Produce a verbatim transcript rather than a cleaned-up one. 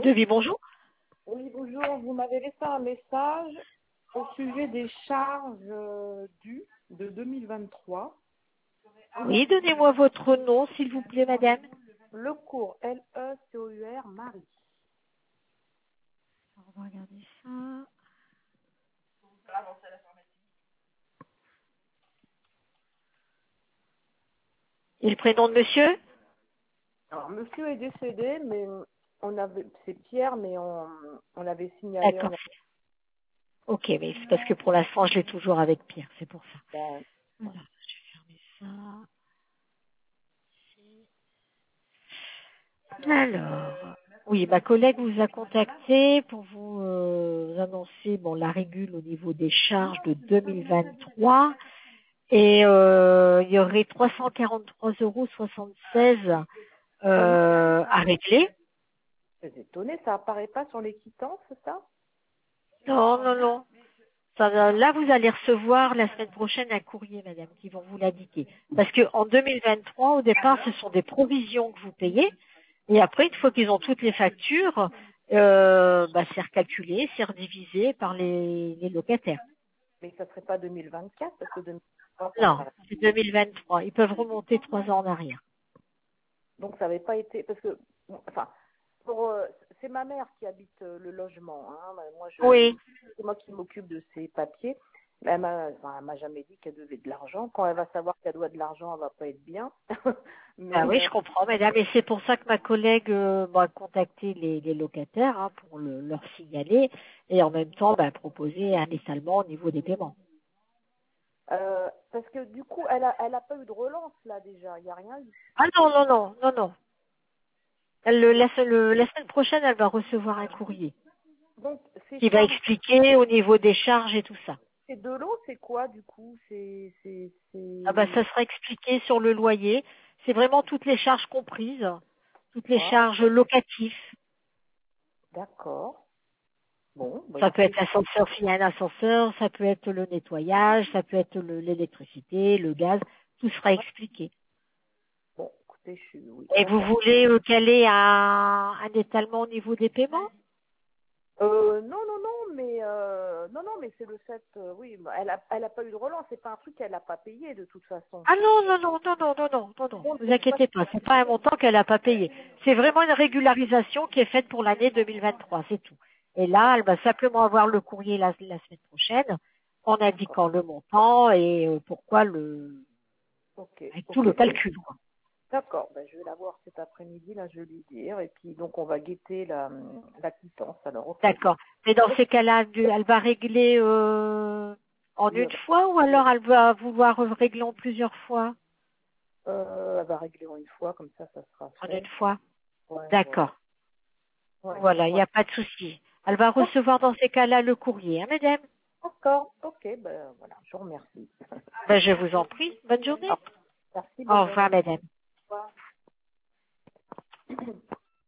devis, bonjour. Oui, bonjour. Vous m'avez laissé un message au sujet des charges euh, dues de deux mille vingt-trois. Oui, donnez-moi votre nom, s'il vous plaît, madame. Le cours L E C O U R Marie. On va regarder ça. Et le prénom de monsieur? Alors, monsieur est décédé, mais on avait, c'est Pierre, mais on, on l'avait signalé. D'accord. On Ok, mais c'est parce que pour l'instant, je l'ai toujours avec Pierre, c'est pour ça. a, Voilà, je vais fermer ça. Alors, oui, ma collègue vous a contacté pour vous euh, annoncer bon, la régule au niveau des charges de deux mille vingt-trois. Et euh, il y aurait trois cent quarante-trois euros soixante-seize euh, à régler. je suis étonnée, ça apparaît pas sur les quittances, ça? Non, non, non. Ça, va- là, vous allez recevoir la semaine prochaine un courrier, madame, qui vont vous l'indiquer. Parce que en deux mille vingt-trois, au départ, ce sont des provisions que vous payez. Et après, une fois qu'ils ont toutes les factures, euh, bah, c'est recalculé, c'est redivisé par les, les locataires. Mais ça serait pas deux mille vingt-quatre, parce que deux mille vingt-trois, ça Non, apparaît. c'est deux mille vingt-trois. Ils peuvent remonter trois ans en arrière. Donc, ça n'avait pas été, parce que, bon, enfin, pour, euh, c'est ma mère qui habite euh, le logement. Hein. Moi, je, Oui. c'est moi qui m'occupe de ses papiers. Mais elle m'a, enfin, elle m'a jamais dit qu'elle devait de l'argent. Quand elle va savoir qu'elle doit de l'argent, elle va pas être bien. Ah oui, Mais euh, je comprends, madame, et c'est pour ça que ma collègue euh, m'a contacté les, les locataires hein, pour le- leur signaler et en même temps bah, proposer un étalement au niveau des paiements. euh, parce que du coup, elle a, elle a pas eu de relance là déjà. Il y a rien eu. Ah non, non, non, non, non. Elle, le- la, se- le- la semaine prochaine, elle va recevoir un courrier Donc, ces qui va charges, expliquer au niveau des charges et tout ça. c'est de l'eau, c'est quoi du coup? C'est, c'est, Ah bah, c'est. ça sera expliqué sur le loyer. C'est vraiment toutes les charges comprises, toutes les Ah, charges locatives. d'accord. Bon, bah Ça peut être écoutez, l'ascenseur s'il y a un ascenseur, ça peut être le nettoyage, ça peut être le- l'électricité, le gaz, tout sera expliqué. bon, écoutez, je suis, oui, Et vous d'accord. voulez euh, caler un, un étalement au niveau des paiements? Euh, non, non, non, mais euh, non, non, mais c'est le fait, euh, oui, bah, elle a, elle a pas eu de relance, c'est pas un truc qu'elle a pas payé de toute façon. Ah non, non, non, non, non, non, non, non, non, Bon, vous c'est pas- inquiétez pas, c'est pas un montant qu'elle n'a pas payé. C'est vraiment une régularisation qui est faite pour l'année deux mille vingt-trois, c'est tout. Et là, elle va simplement avoir le courrier la, la semaine prochaine en D'accord. indiquant le montant et euh, pourquoi le, Ok, avec tout ok, le ben, calcul, quoi. d'accord, ben, je vais la voir cet après-midi, là, je vais lui dire, et puis donc on va guetter la, la quittance, alors, ok. D'accord. Mais dans ces cas-là, du- elle va régler euh, en Le- une fois ou alors elle va vouloir régler en plusieurs fois? euh, elle va régler en une fois, comme ça, ça sera En une fait. fois. Ouais, voilà. D'accord. Ouais, Voilà, il n'y ouais. a pas de souci. Elle va Oh, recevoir dans ces cas-là le courrier, hein, madame? d'accord, ok, ben voilà, je vous remercie. Ben, je vous en prie. Bonne journée. Merci, Au bonne revoir, journée. madame. Au revoir.